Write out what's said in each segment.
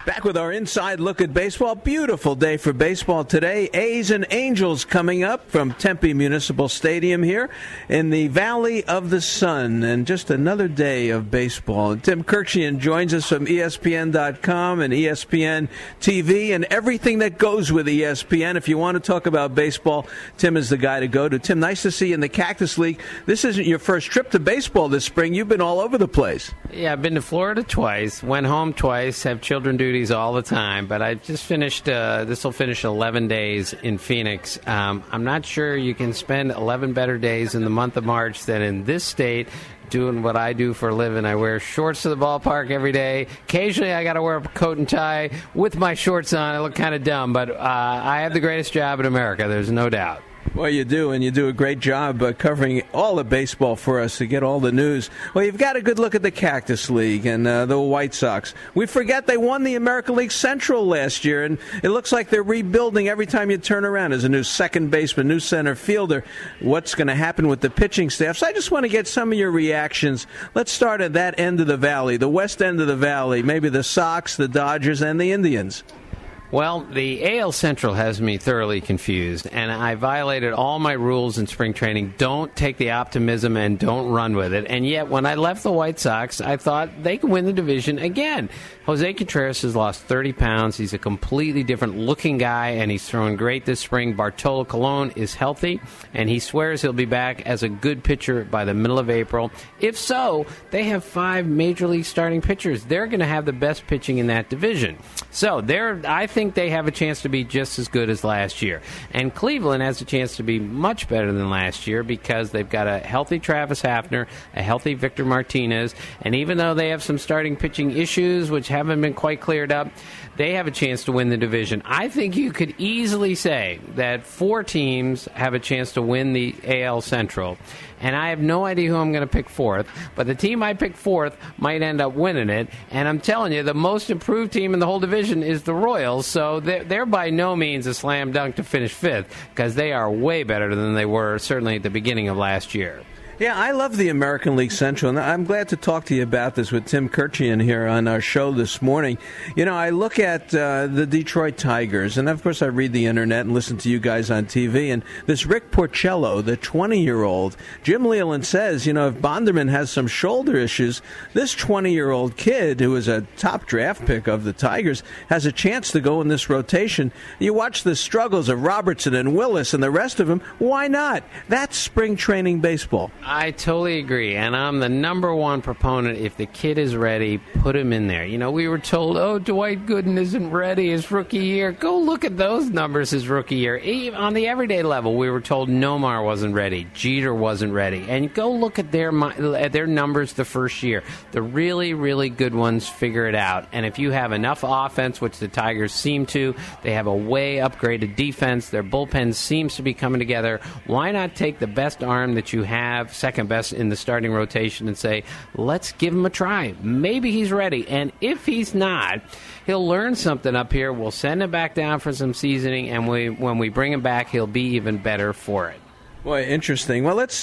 Back with our inside look at baseball. Beautiful day for baseball today. A's and Angels coming up from Tempe Municipal Stadium here in the Valley of the Sun. And just another day of baseball. Tim Kurkjian joins us from ESPN.com and ESPN TV and everything that goes with ESPN. If you want to talk about baseball, Tim is the guy to go to. Tim, nice to see you in the Cactus League. This isn't your first trip to baseball this spring. You've been all over the place. Yeah, I've been to Florida twice, went home twice, have children duties all the time, but I just finished, this will finish 11 days in Phoenix. I'm not sure you can spend 11 better days in the month of March than in this state doing what I do for a living. I wear shorts to the ballpark every day. Occasionally I got to wear a coat and tie with my shorts on. I look kind of dumb, but I have the greatest job in America, there's no doubt. Well, you do, and you do a great job covering all the baseball for us to get all the news. Well, you've got a good look at the Cactus League and the White Sox. We forget they won the American League Central last year, and it looks like they're rebuilding every time you turn around. There's a new second baseman, new center fielder. What's going to happen with the pitching staff? So I just want to get some of your reactions. Let's start at that end of the valley, the west end of the valley, maybe the Sox, the Dodgers, and the Indians. Well, the AL Central has me thoroughly confused, and I violated all my rules in spring training. Don't take the optimism and don't run with it. And yet, when I left the White Sox, I thought they could win the division again. Jose Contreras has lost 30 pounds. He's a completely different looking guy, and he's throwing great this spring. Bartolo Colon is healthy, and he swears he'll be back as a good pitcher by the middle of April. If so, they have 5 major league starting pitchers. They're going to have the best pitching in that division. So I think they have a chance to be just as good as last year. And Cleveland has a chance to be much better than last year because they've got a healthy Travis Hafner, a healthy Victor Martinez, and even though they have some starting pitching issues, which haven't been quite cleared up, they have a chance to win the division. I think you could easily say that 4 teams have a chance to win the AL Central. And I have no idea who I'm going to pick fourth, but the team I pick fourth might end up winning it. And I'm telling you, the most improved team in the whole division is the Royals, so they're by no means a slam dunk to finish fifth because they are way better than they were certainly at the beginning of last year. Yeah, I love the American League Central, and I'm glad to talk to you about this with Tim Kurkjian here on our show this morning. You know, I look at the Detroit Tigers, and of course I read the internet and listen to you guys on TV, and this Rick Porcello, the 20-year-old, Jim Leyland says, you know, if Bonderman has some shoulder issues, this 20-year-old kid, who is a top draft pick of the Tigers, has a chance to go in this rotation. You watch the struggles of Robertson and Willis and the rest of them, why not? That's spring training baseball. I totally agree, and I'm the number one proponent. If the kid is ready, put him in there. You know, we were told, Dwight Gooden isn't ready his rookie year. Go look at those numbers his rookie year. Even on the everyday level, we were told Nomar wasn't ready, Jeter wasn't ready. And go look at their numbers the first year. The really, really good ones figure it out. And if you have enough offense, which the Tigers seem to, they have a way upgraded defense. Their bullpen seems to be coming together. Why not take the best arm that you have, second best in the starting rotation, and say, let's give him a try. Maybe he's ready. And if he's not, he'll learn something up here. We'll send him back down for some seasoning, and when we bring him back, he'll be even better for it. Boy, interesting. Well, let's,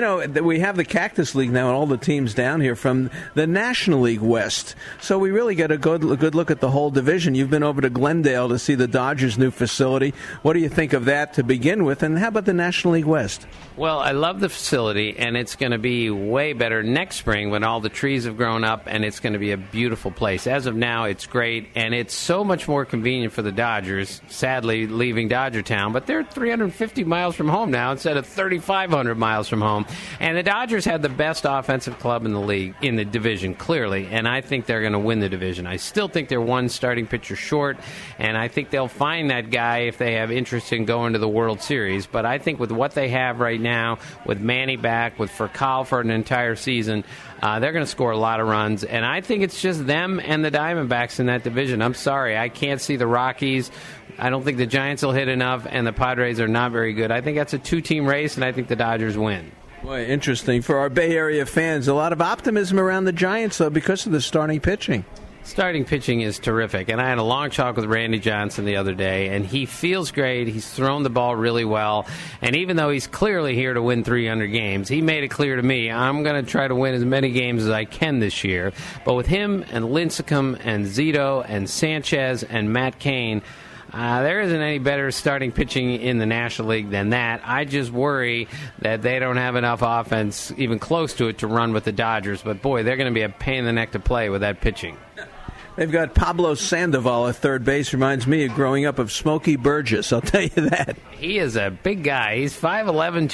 we have the Cactus League now and all the teams down here from the National League West. So we really get a good look at the whole division. You've been over to Glendale to see the Dodgers' new facility. What do you think of that to begin with? And how about the National League West? Well, I love the facility, and it's going to be way better next spring when all the trees have grown up, and it's going to be a beautiful place. As of now, it's great, and it's so much more convenient for the Dodgers, sadly leaving Dodger Town, but they're 350 miles from home now instead of 3,500 miles from home. And the Dodgers had the best offensive club in the league, in the division, clearly, and I think they're going to win the division. I still think they're one starting pitcher short, and I think they'll find that guy if they have interest in going to the World Series. But I think with what they have right now, with Manny back, with Furcal for an entire season, they're going to score a lot of runs. And I think it's just them and the Diamondbacks in that division. I'm sorry, I can't see the Rockies. I don't think the Giants will hit enough, and the Padres are not very good. I think that's a 2-team race, and I think the Dodgers win. Boy, interesting. For our Bay Area fans, a lot of optimism around the Giants, though, because of the starting pitching. Starting pitching is terrific, and I had a long talk with Randy Johnson the other day, and he feels great. He's thrown the ball really well, and even though he's clearly here to win 300 games, he made it clear to me, I'm going to try to win as many games as I can this year. But with him and Lincecum and Zito and Sanchez and Matt Cain, there isn't any better starting pitching in the National League than that. I just worry that they don't have enough offense, even close to it, to run with the Dodgers. But, boy, they're going to be a pain in the neck to play with that pitching. They've got Pablo Sandoval at third base. Reminds me of growing up of Smokey Burgess, I'll tell you that. He is a big guy. He's 5'11",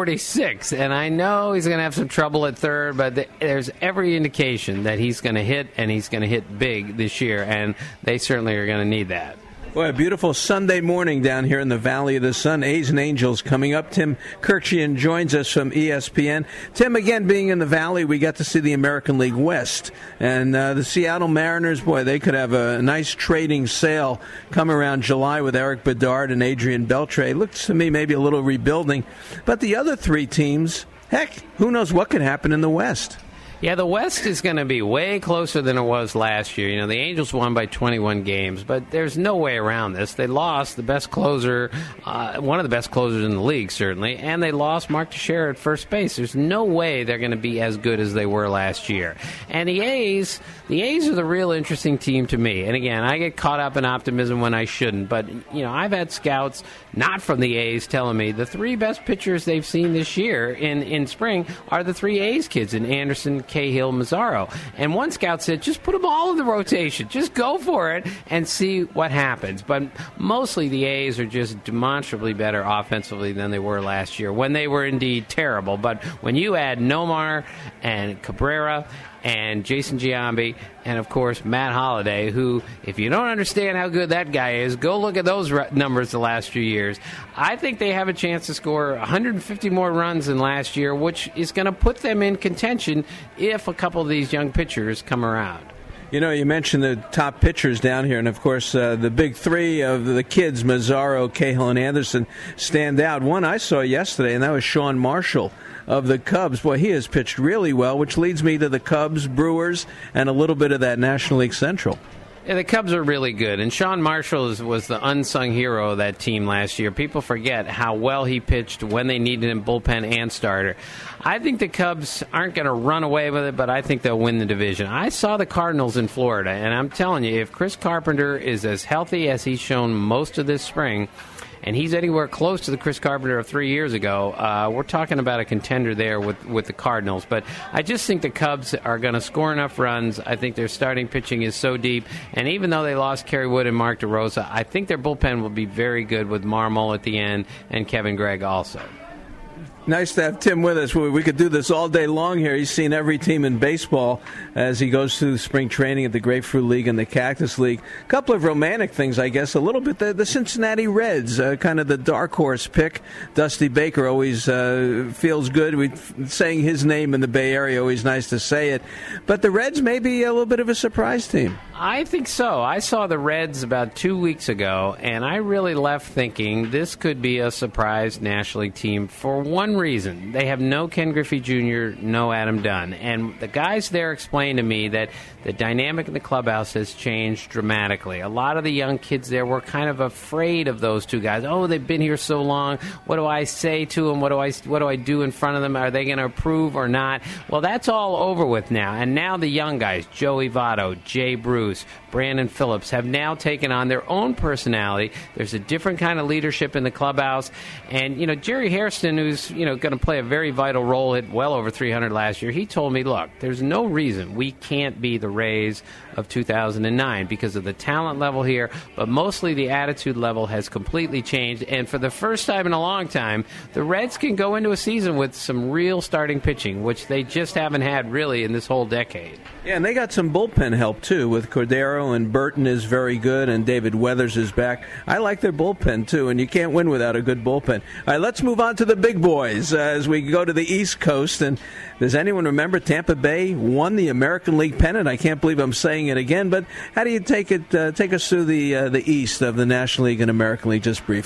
246, and I know he's going to have some trouble at third, but there's every indication that he's going to hit, and he's going to hit big this year, and they certainly are going to need that. Boy, a beautiful Sunday morning down here in the Valley of the Sun. A's and Angels coming up. Tim Kirchian joins us from ESPN. Tim, again, being in the Valley, we got to see the American League West. And the Seattle Mariners, boy, they could have a nice trading sale come around July with Eric Bedard and Adrian Beltre. Looks to me maybe a little rebuilding. But the other three teams, heck, who knows what could happen in the West? Yeah, the West is going to be way closer than it was last year. You know, the Angels won by 21 games, but there's no way around this. They lost the best closer, one of the best closers in the league, certainly, and they lost Mark Teixeira at first base. There's no way they're going to be as good as they were last year. And the A's are the real interesting team to me. And again, I get caught up in optimism when I shouldn't, but, you know, I've had scouts not from the A's telling me the three best pitchers they've seen this year in spring are the three A's kids in Anderson, Cahill, Mazzaro. And one scout said, just put them all in the rotation. Just go for it and see what happens. But mostly the A's are just demonstrably better offensively than they were last year, when they were indeed terrible. But when you add Nomar and Cabrera and Jason Giambi, and, of course, Matt Holliday, who, if you don't understand how good that guy is, go look at those numbers the last few years. I think they have a chance to score 150 more runs than last year, which is going to put them in contention if a couple of these young pitchers come around. You know, you mentioned the top pitchers down here, and, of course, the big three of the kids, Mazzaro, Cahill, and Anderson, stand out. One I saw yesterday, and that was Sean Marshall of the Cubs. Boy, he has pitched really well, which leads me to the Cubs, Brewers, and a little bit of that National League Central. Yeah, the Cubs are really good, and Sean Marshall was the unsung hero of that team last year. People forget how well he pitched when they needed him, bullpen and starter. I think the Cubs aren't going to run away with it, but I think they'll win the division. I saw the Cardinals in Florida, and I'm telling you, if Chris Carpenter is as healthy as he's shown most of this spring, and he's anywhere close to the Chris Carpenter of 3 years ago, we're talking about a contender there with the Cardinals. But I just think the Cubs are going to score enough runs. I think their starting pitching is so deep. And even though they lost Kerry Wood and Mark DeRosa, I think their bullpen will be very good with Marmol at the end and Kevin Gregg also. Nice to have Tim with us. We could do this all day long here. He's seen every team in baseball as he goes through spring training at the Grapefruit League and the Cactus League. A couple of romantic things, I guess. A little bit the Cincinnati Reds, kind of the dark horse pick. Dusty Baker always feels good. Saying his name in the Bay Area, always nice to say it. But the Reds may be a little bit of a surprise team. I think so. I saw the Reds about 2 weeks ago, and I really left thinking this could be a surprise National League team for one reason. They have no Ken Griffey Jr., no Adam Dunn. And the guys there explained to me that the dynamic in the clubhouse has changed dramatically. A lot of the young kids there were kind of afraid of those two guys. Oh, they've been here so long. What do I say to them? What do I do in front of them? Are they going to approve or not? Well, that's all over with now. And now the young guys, Joey Votto, Jay Bruce, Brandon Phillips, have now taken on their own personality. There's a different kind of leadership in the clubhouse. And, you know, Jerry Hairston, who's, you know, going to play a very vital role at well over 300 last year, he told me, look, there's no reason we can't be the Rays of 2009 because of the talent level here, but mostly the attitude level has completely changed. And for the first time in a long time, the Reds can go into a season with some real starting pitching, which they just haven't had really in this whole decade. Yeah, and they got some bullpen help, too, with Cordero, and Burton is very good, and David Weathers is back. I like their bullpen, too, and you can't win without a good bullpen. All right, let's move on to the big boys as we go to the East Coast. And does anyone remember Tampa Bay won the American League pennant? I can't believe I'm saying it again, but how do you take us through the East of the National League and American League just briefly?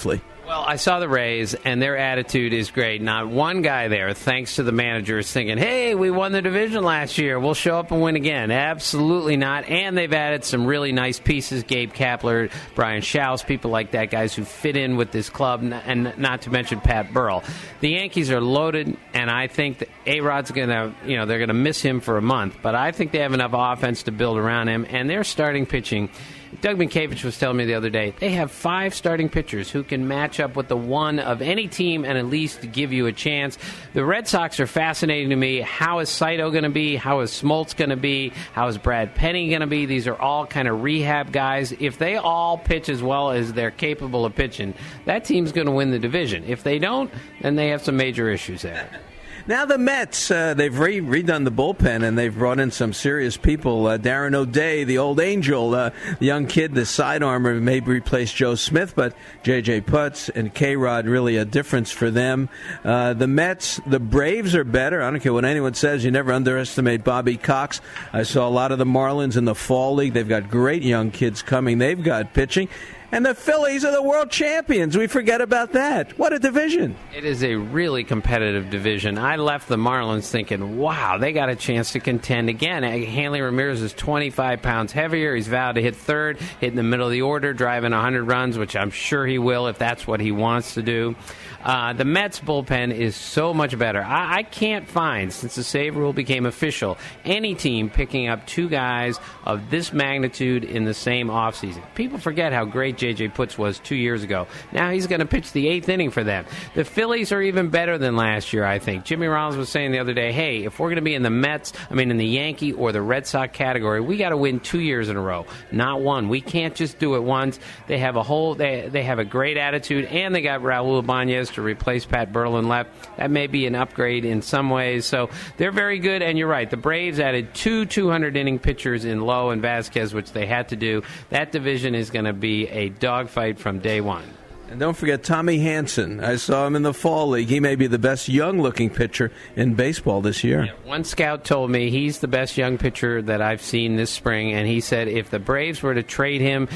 Well, I saw the Rays, and their attitude is great. Not one guy there, thanks to the manager, is thinking, hey, we won the division last year. We'll show up and win again. Absolutely not. And they've added some really nice pieces. Gabe Kapler, Brian Schaus, people like that, guys who fit in with this club, and not to mention Pat Burrell. The Yankees are loaded, and I think that A-Rod's going to, they're going to miss him for a month. But I think they have enough offense to build around him, and they're starting pitching. Doug Minkiewicz was telling me the other day, they have 5 starting pitchers who can match up with the one of any team and at least give you a chance. The Red Sox are fascinating to me. How is Saito going to be? How is Smoltz going to be? How is Brad Penny going to be? These are all kind of rehab guys. If they all pitch as well as they're capable of pitching, that team's going to win the division. If they don't, then they have some major issues there. Now the Mets, they've redone the bullpen, and they've brought in some serious people. Darren O'Day, the old angel, the young kid, the sidearmer, maybe replace Joe Smith, but J.J. Putz and K-Rod, really a difference for them. The Mets, the Braves are better. I don't care what anyone says. You never underestimate Bobby Cox. I saw a lot of the Marlins in the Fall League. They've got great young kids coming. They've got pitching. And the Phillies are the world champions. We forget about that. What a division. It is a really competitive division. I left the Marlins thinking, wow, they got a chance to contend again. Hanley Ramirez is 25 pounds heavier. He's vowed to hit third, hit in the middle of the order, driving 100 runs, which I'm sure he will if that's what he wants to do. The Mets bullpen is so much better. I can't find, since the save rule became official, any team picking up 2 guys of this magnitude in the same offseason. People forget how great J.J. Putz was 2 years ago. Now he's going to pitch the 8th inning for them. The Phillies are even better than last year, I think. Jimmy Rollins was saying the other day, hey, if we're going to be in the Yankee or the Red Sox category, we got to win 2 years in a row, not one. We can't just do it once. They have they have a great attitude, and they got Raul Ibanez to replace Pat Burrell in left. That may be an upgrade in some ways. So they're very good, and you're right. The Braves added 2 200-inning pitchers in Lowe and Vasquez, which they had to do. That division is going to be a dogfight from day one. And don't forget Tommy Hanson. I saw him in the Fall League. He may be the best young-looking pitcher in baseball this year. Yeah, one scout told me he's the best young pitcher that I've seen this spring, and he said if the Braves were to trade him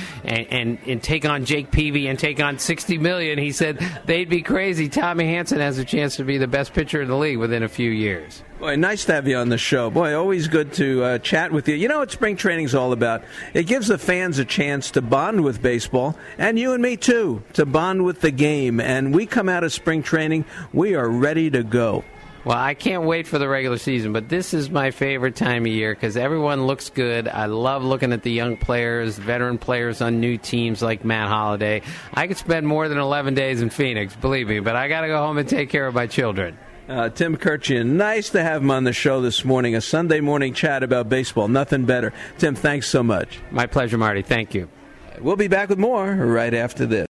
and take on Jake Peavy and take on $60 million, he said they'd be crazy. Tommy Hanson has a chance to be the best pitcher in the league within a few years. Boy, nice to have you on the show. Boy, always good to chat with you. You know what spring training's all about? It gives the fans a chance to bond with baseball, and you and me too, to bond with the game. And we come out of spring training, we are ready to go. Well, I can't wait for the regular season, but this is my favorite time of year because everyone looks good. I love looking at the young players, veteran players on new teams like Matt Holliday. I could spend more than 11 days in Phoenix, believe me, but I got to go home and take care of my children. Tim Kurkjian, nice to have him on the show this morning, a Sunday morning chat about baseball. Nothing better. Tim, thanks so much. My pleasure, Marty. Thank you. We'll be back with more right after this.